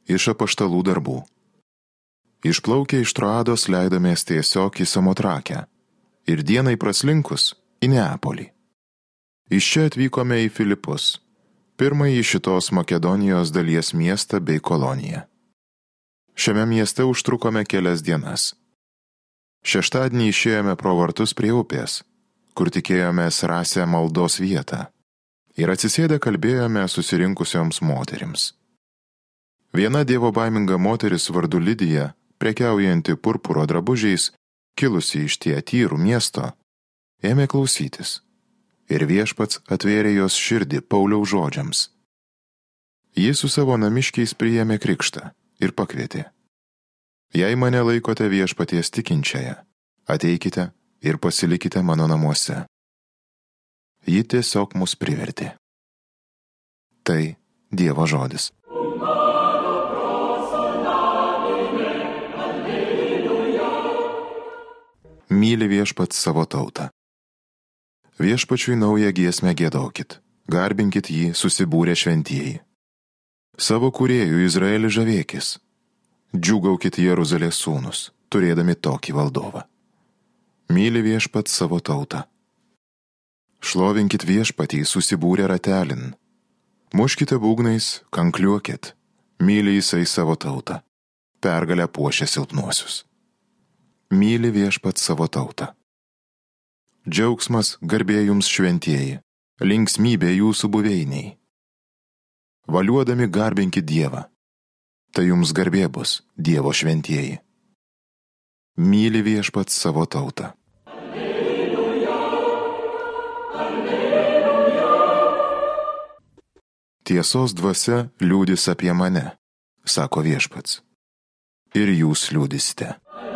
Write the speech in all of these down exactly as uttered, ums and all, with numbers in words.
Iš apaštalų darbų. Išplaukę iš Troados leidomės tiesiog į Samotrakę ir dienai praslinkus į Neapolį. Iš čia atvykome į Filipus, pirmąjį šitos Makedonijos dalies miestą bei koloniją. Šiame mieste užtrukome kelias dienas. Šeštadienį išėjome pro vartus prie upės, kur tikėjomės rasę maldos vietą, ir atsisėdę kalbėjome susirinkusioms moterims. Viena dievobaiminga moteris vardu Lidija, prekiaujanti purpuro drabužiais, kilusi iš Tiatyrų miesto, ėmė klausytis, ir viešpats atvėrė jos širdį Pauliaus žodžiams. Ji su savo namiškiais priėmė krikštą ir pakvietė: Jei mane laikote viešpaties tikinčiąją, ateikite ir pasilikite mano namuose. Ji tiesiog mus privertė. Tai Dievo žodis. Myli viešpats savo tautą. Viešpačiui naują giesmę giedokit, garbinkit jį susibūrę šventieji. Savo kūrėjų Izraelį žavėkis. Džiūgaukit Jeruzalės sūnus, turėdami tokį valdovą. Myli viešpats savo tautą. Šlovinkit viešpatį susibūrę ratelin. Muškite būgnais, kankliuokit. Myli jisai savo tautą. Pergalę puošia silpnuosius. Myli viešpats savo tautą. Džiaugsmas garbė jums šventieji, linksmybė jūsų buveiniai. Valiuodami garbinkit Dievą. Tai jums garbė bus, Dievo šventieji. Myli viešpats savo tautą. Alleluja, alleluja. Tiesos dvasia liūdis apie mane, sako viešpats. Ir jūs liūdisite.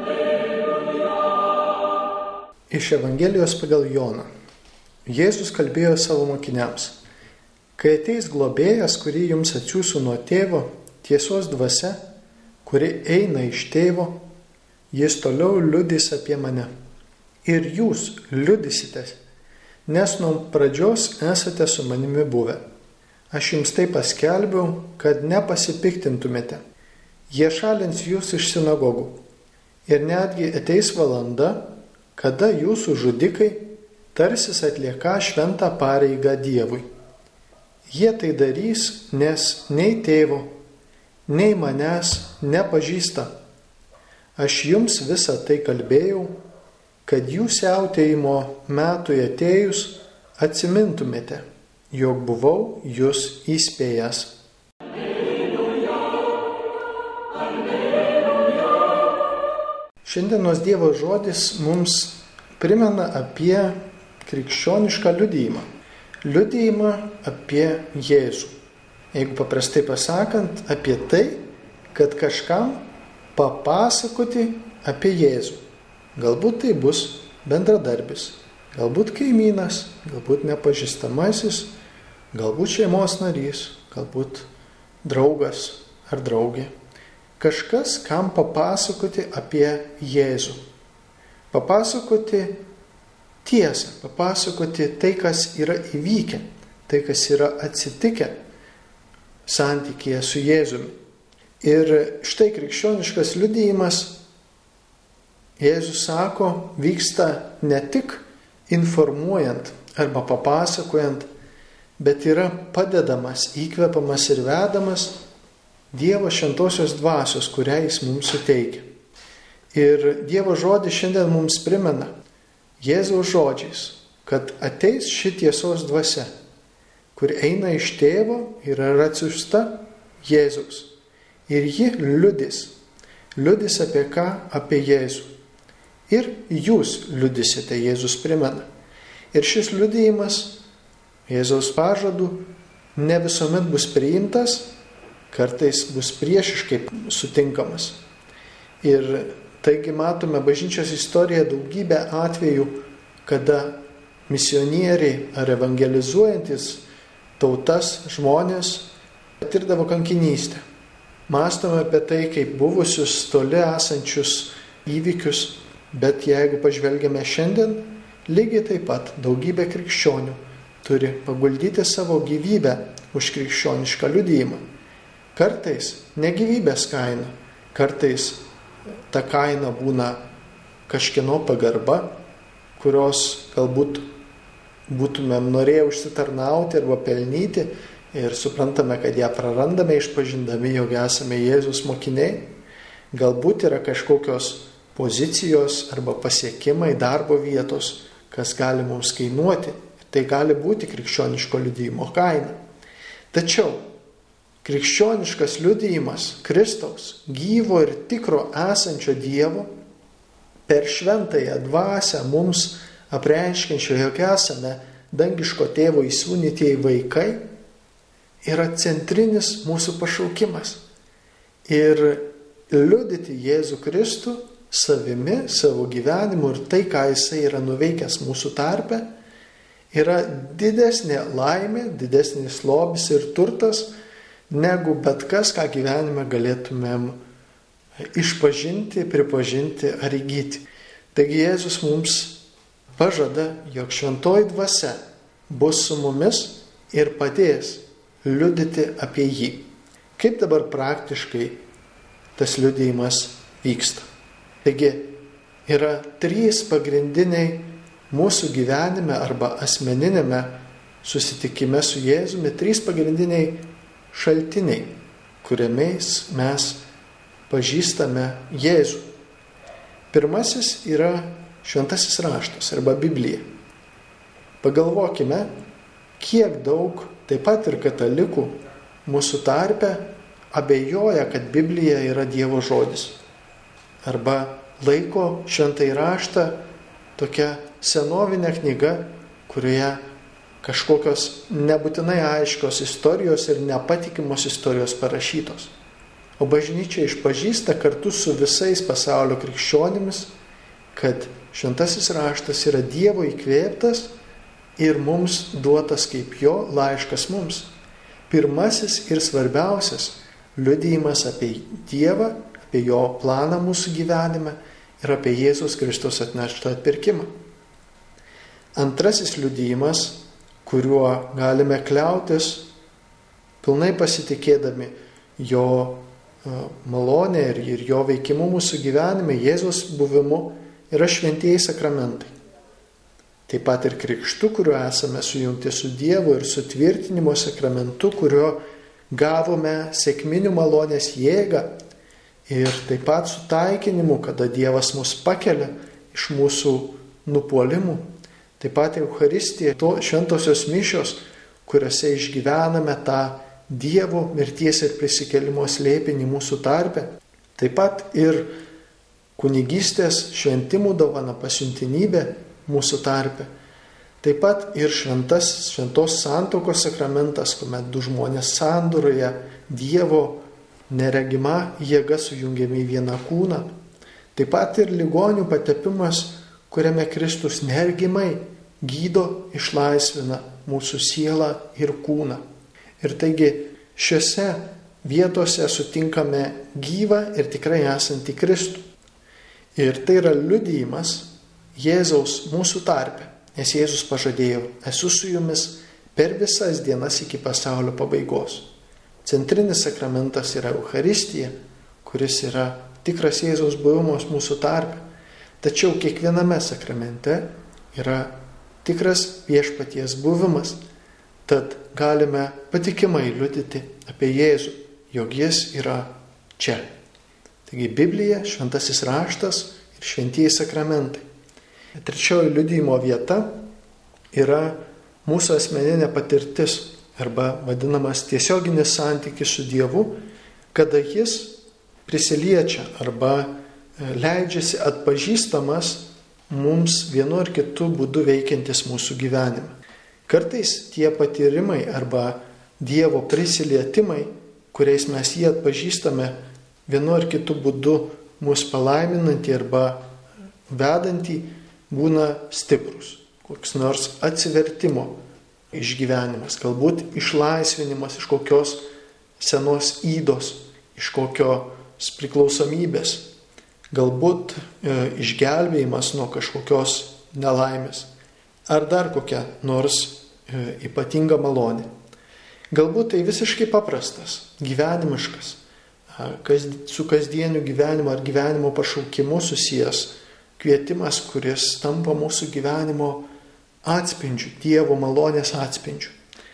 Iš Evangelijos pagal Joną. Jėzus kalbėjo savo mokiniams: Kai ateis globėjas, kurį jums atsiųsiu nuo tėvo, tiesos dvasia, kuri eina iš tėvo, jis toliau liudys apie mane. Ir jūs liudysite, nes nuo pradžios esate su manimi buvę. Aš jums tai paskelbiau, kad nepasipiktintumėte. Jie šalins jūs iš sinagogų. Ir netgi ateis valanda, kada jūsų žudikai tarsis atlieka šventą pareigą Dievui. Jie tai darys, nes nei tėvo, nei manęs nepažįsta. Aš jums visą tai kalbėjau, kad jūs siautėjimo metui atėjus atsimintumėte, jog buvau jūs įspėjęs. Alleluja, alleluja. Šiandienos Dievo žodis mums primena apie krikščionišką liudijimą. Liudijimą apie Jėzų. Jeigu paprastai pasakant, apie tai, kad kažkam papasakoti apie Jėzų. Galbūt tai bus bendradarbis, galbūt kaimynas, galbūt nepažįstamasis, galbūt šeimos narys, galbūt draugas ar draugė. Kažkas, kam papasakoti apie Jėzų. Papasakoti tiesą, papasakoti tai, kas yra įvykę, tai, kas yra atsitikę santykyje su Jėzumi. Ir štai krikščioniškas liudijimas, Jėzus sako, vyksta ne tik informuojant arba papasakojant, bet yra padedamas, įkvepamas ir vedamas Dievo šventosios dvasios, kurią jis mums suteikia. Ir Dievo žodis šiandien mums primena Jėzaus žodžiais, kad ateis ši tiesos dvasia, kur eina iš tėvo ir yra atsiųsta Jėzaus. Ir ji liudys. Liudys apie ką? Apie Jėzų. Ir jūs liudysite, Jėzus primena. Ir šis liudijimas Jėzaus pažadų ne visuomet bus priimtas, kartais bus priešiškai sutinkamas. Ir taigi matome bažnyčios istoriją daugybę atvejų, kada misionieriai ar evangelizuojantis tautas, žmonės patirdavo kankinystę. Mąstome apie tai kaip buvusius toli esančius įvykius, bet jeigu pažvelgiame šiandien, lygiai taip pat daugybė krikščionių turi paguldyti savo gyvybę už krikščionišką liudijimą. Kartais ne gyvybės kaina, kartais ta kaina būna kažkieno pagarba, kurios galbūt būtumėm norėję užsitarnauti arba pelnyti ir suprantame, kad ją prarandame išpažindami, jog esame Jėzus mokiniai. Galbūt yra kažkokios pozicijos arba pasiekimai darbo vietos, kas gali mums kainuoti. Tai gali būti krikščioniško liudijimo kaina. Tačiau krikščioniškas liudijimas Kristaus, gyvo ir tikro esančio Dievo, per šventąją dvasią mums apreiškiančio, jog esame dangiško tėvo įsūnytieji vaikai, yra centrinis mūsų pašaukimas. Ir liudyti Jėzų Kristų savimi, savo gyvenimu ir tai, ką Jisai yra nuveikęs mūsų tarpe, yra didesnė laimė, didesnis lobis ir turtas, negu bet kas, ką gyvenime galėtumėm išpažinti, pripažinti ar įgyti. Taigi Jėzus mums pažada, jog šventoji dvasia bus su mumis ir padės liudyti apie jį. Kaip dabar praktiškai tas liudijimas vyksta? Taigi yra trys pagrindiniai mūsų gyvenime arba asmeninėme susitikime su Jėzumi, trys pagrindiniai šaltiniai, kuriamis mes pažįstame Jėzų. Pirmasis yra šventasis raštas arba Biblija. Pagalvokime, kiek daug, taip pat ir katalikų, mūsų tarpe abejoja, kad Biblija yra Dievo žodis. Arba laiko šventąjį raštą tokia senovinė knyga, kurioje kažkokios nebūtinai aiškios istorijos ir nepatikimos istorijos parašytos. O bažnyčia išpažįsta kartu su visais pasaulio krikščionimis, kad šventasis raštas yra Dievo įkvėptas ir mums duotas kaip jo laiškas mums. Pirmasis ir svarbiausias liudijimas apie Dievą, apie jo planą mūsų gyvenime ir apie Jėzus Kristus atneštą atpirkimą. Antrasis liudijimas, kuriuo galime kliautis, pilnai pasitikėdami jo malonė ir jo veikimu mūsų gyvenime, Jėzus buvimu, yra šventieji sakramentai. Taip pat ir krikštu, kuriuo esame sujungti su Dievu, ir sutvirtinimo sakramentu, kuriuo gavome sekminių malonės jėgą, ir taip pat sutaikinimu, kada Dievas mus pakelia iš mūsų nupuolimų. Taip pat Eucharistija, to šventosios mišios, kuriuose išgyvename tą Dievo mirties ir prisikėlimo slėpinį mūsų tarpe. Taip pat ir kunigystės šventimų dovana, pasiuntinybė mūsų tarpe. Taip pat ir šventas, šventos santuokos sakramentas, kuomet du žmonės sandūroje Dievo neregima jėga sujungiami į vieną kūną. Taip pat ir ligonių patepimas, kuriame Kristus neregimai gydo, išlaisvina mūsų sielą ir kūną. Ir taigi šiuose vietose sutinkame gyvą ir tikrai esantį Kristų. Ir tai yra liudijimas Jėzaus mūsų tarpe, nes Jėzus pažadėjo, esu su jumis per visas dienas iki pasaulio pabaigos. Centrinis sakramentas yra Eucharistija, kuris yra tikras Jėzaus buvimas mūsų tarpe. Tačiau kiekviename sakramente yra tikras viešpaties buvimas. Tad galime patikimai liudyti apie Jėzų, jog jis yra čia. Taigi Biblija, šventasis raštas ir šventieji sakramentai. Trečioji liudijimo vieta yra mūsų asmeninė patirtis arba vadinamas tiesioginis santykis su Dievu, kada jis prisiliečia arba leidžiasi atpažįstamas mums vienu ar kitu būdu veikiantis mūsų gyvenime. Kartais tie patyrimai arba Dievo prisilietimai, kuriais mes jį atpažįstame, vienu ar kitu būdu mus palaiminantį arba vedantį, būna stiprus. Koks nors atsivertimo išgyvenimas, galbūt išlaisvinimas iš kokios senos ydos, iš kokios priklausomybės, galbūt e, išgelbėjimas nuo kažkokios nelaimės, ar dar kokia nors e, ypatinga malonė. Galbūt tai visiškai paprastas, gyvenimiškas, kas, su kasdieniu gyvenimu ar gyvenimo pašaukimu susijęs kvietimas, kuris tampa mūsų gyvenimo atspindžiu, Dievo malonės atspindžiu.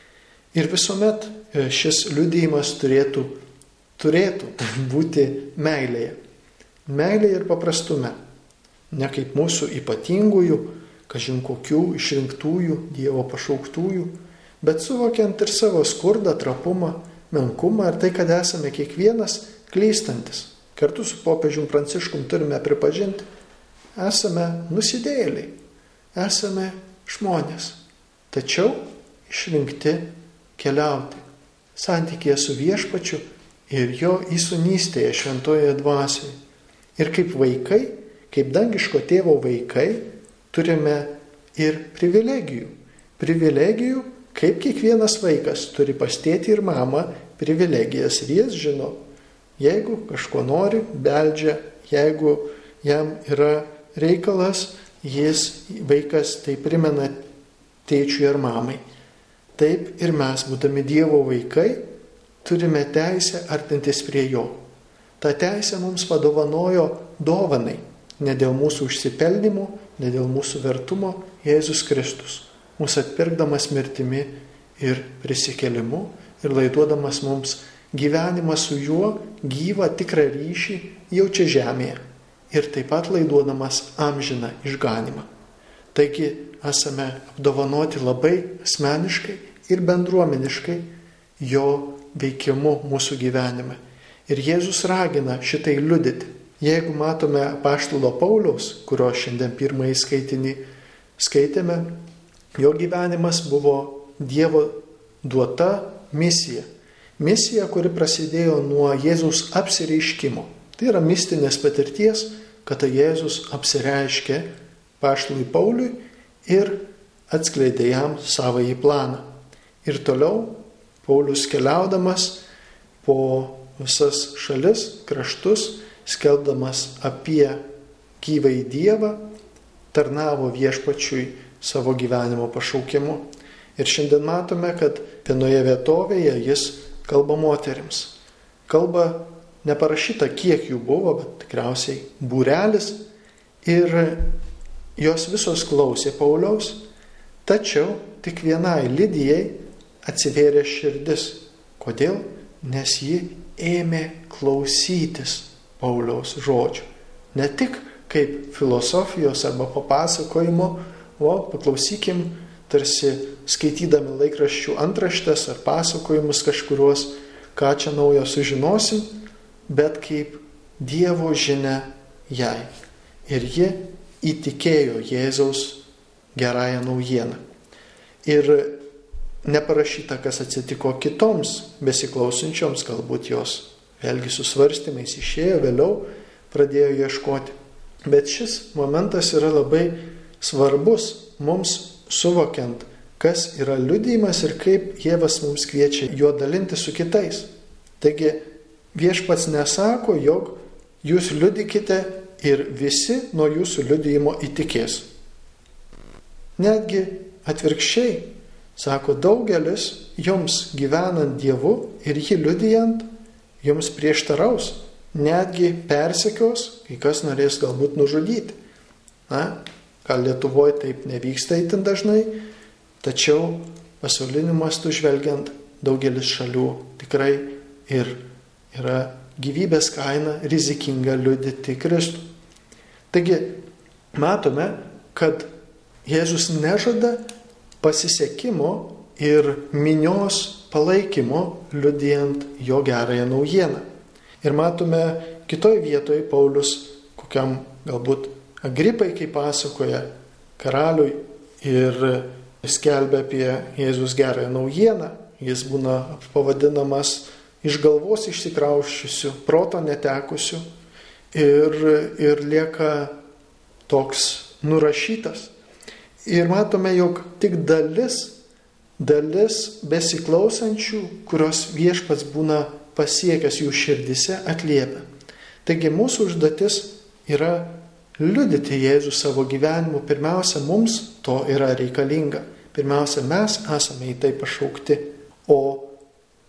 Ir visuomet šis liudijimas turėtų, turėtų būti meilėje. Meilėje ir paprastume. Ne kaip mūsų ypatingųjų, kažin kokių išrinktųjų, Dievo pašauktųjų, bet suvokiant ir savo skurdą, trapumą, menkumą ir tai, kad esame kiekvienas klystantis. Kartu su popiežium Pranciškum turime pripažinti, esame nusidėjėliai, esame žmonės, tačiau išrinkti keliauti santykėje su Viešpačiu ir jo įsūnystėje šventojoje dvasioje. Ir kaip vaikai, kaip dangiško tėvo vaikai, turime ir privilegijų. Privilegijų, kaip kiekvienas vaikas turi pas tėtį ir mamą privilegijas. Ir jis žino, jeigu kažko nori, beldžia, jeigu jam yra reikalas, jis, vaikas, tai primena tėčiui ir mamai. Taip ir mes, būdami Dievo vaikai, turime teisę artintis prie jo. Ta teisė mums padovanojo dovanai, ne dėl mūsų užsipelnimo, ne dėl mūsų vertumo, Jėzus Kristus, mūsų atpirkdamas mirtimi ir prisikėlimu ir laiduodamas mums gyvenimą su juo, gyvą tikrą ryšį jau čia žemėje ir taip pat laiduodamas amžiną išganimą. Taigi esame apdovanoti labai asmeniškai ir bendruomeniškai jo veikimu mūsų gyvenime. Ir Jėzus ragina šitai liudyti. Jeigu matome apaštalo Pauliaus, kurio šiandien pirmąjį skaitinį skaitėme, jo gyvenimas buvo Dievo duota misija. Misija, kuri prasidėjo nuo Jėzaus apsireiškimo. Tai yra mistinės patirties, kada Jėzus apsireiškė apaštalui Pauliui ir atskleidė jam savąjį planą. Ir toliau Paulius keliaudamas po visas šalis, kraštus, skelbdamas apie gyvąjį Dievą, tarnavo Viešpačiui savo gyvenimo pašaukimu. Ir šiandien matome, kad vienoje vietovėje jis kalba moterims. Kalba neparašyta, kiek jų buvo, bet tikriausiai būrelis. Ir jos visos klausė Pauliaus, tačiau tik vienai Lidijai atsivėrė širdis. Kodėl? Nes ji ėmė klausytis Pauliaus žodžių. Ne tik kaip filosofijos arba papasakojimo, o paklausykim, tarsi skaitydami laikraščių antraštes ar pasakojimus kažkuriuos, ką čia naujo sužinosim, bet kaip Dievo žinia jai. Ir ji įtikėjo Jėzaus gerąją naujieną. Ir neparašyta, kas atsitiko kitoms besiklausančioms, galbūt jos vėlgi su svarstymais išėjo, vėliau pradėjo ieškoti. Bet šis momentas yra labai svarbus mums suvokiant, kas yra liudijimas ir kaip Dievas mums kviečia juo dalinti su kitais. Taigi Viešpats nesako, jog jūs liudykite ir visi nuo jūsų liudijimo įtikės. Netgi atvirkščiai, sako, daugelis jums gyvenant Dievu ir jį liudijant, jums prieštaraus, netgi persekios, kai kas norės galbūt nužudyti. Na, gal Lietuvoje taip nevyksta itin dažnai, tačiau pasauliniu mastu žvelgiant, daugelis šalių tikrai ir yra gyvybės kaina rizikinga liudyti Kristų. Taigi, matome, kad Jėzus nežada pasisekimo ir minios palaikymo liudijant jo gerąją naujieną. Ir matome kitoj vietoje Paulius, kokiam galbūt Agripai, kaip pasakoja karaliui ir skelbia apie Jėzus gerąją naujieną. Jis būna pavadinamas iš galvos išsikrauščiusiu, proto netekusiu ir, ir lieka toks nurašytas. Ir matome, jog tik dalis, dalis besiklausančių, kurios Viešpats būna pasiekęs jų širdise, atliepia. Taigi mūsų užduotis yra liudyti Jėzų savo gyvenimu. Pirmiausia, mums to yra reikalinga. Pirmiausia, mes esame į tai pašaukti. O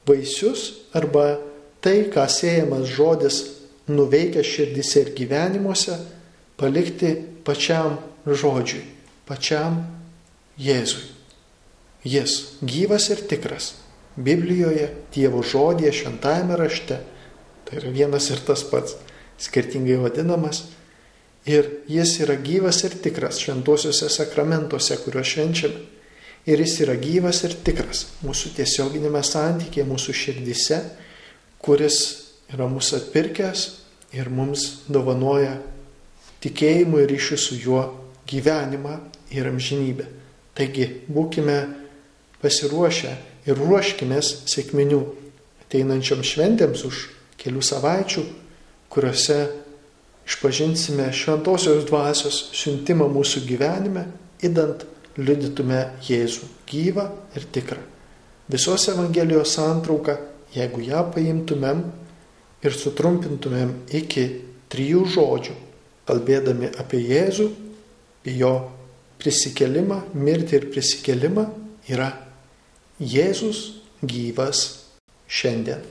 vaisius arba tai, ką sėjamas žodis nuveikia širdise ir gyvenimuose, palikti pačiam žodžiui, pačiam Jėzui. Jis gyvas ir tikras. Biblijoje, Dievo žodyje, šventajame rašte, tai yra vienas ir tas pats, skirtingai vadinamas. Ir jis yra gyvas ir tikras šventuosiuose sakramentuose, kuriuos švenčiame. Ir jis yra gyvas ir tikras mūsų tiesioginėme santykėje, mūsų širdise, kuris yra mūsų atpirkęs ir mums dovanoja tikėjimų ir ryšių su juo gyvenimą ir amžinybę. Taigi būkime pasiruošę ir ruoškimės sekminių ateinančiom šventėms už kelių savaičių, kuriuose išpažinsime šventosios dvasios siuntimą mūsų gyvenime, idant liudytume Jėzų gyvą ir tikrą. Visos Evangelijos santrauką, jeigu ją paimtumėm ir sutrumpintumėm iki trijų žodžių, kalbėdami apie Jėzų, jo prisikelimą, mirtį ir prisikelimą, yra Jėzus gyvas šiandien.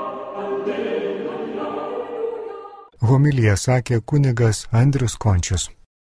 Homiliją sakė kunigas Andrius Končius.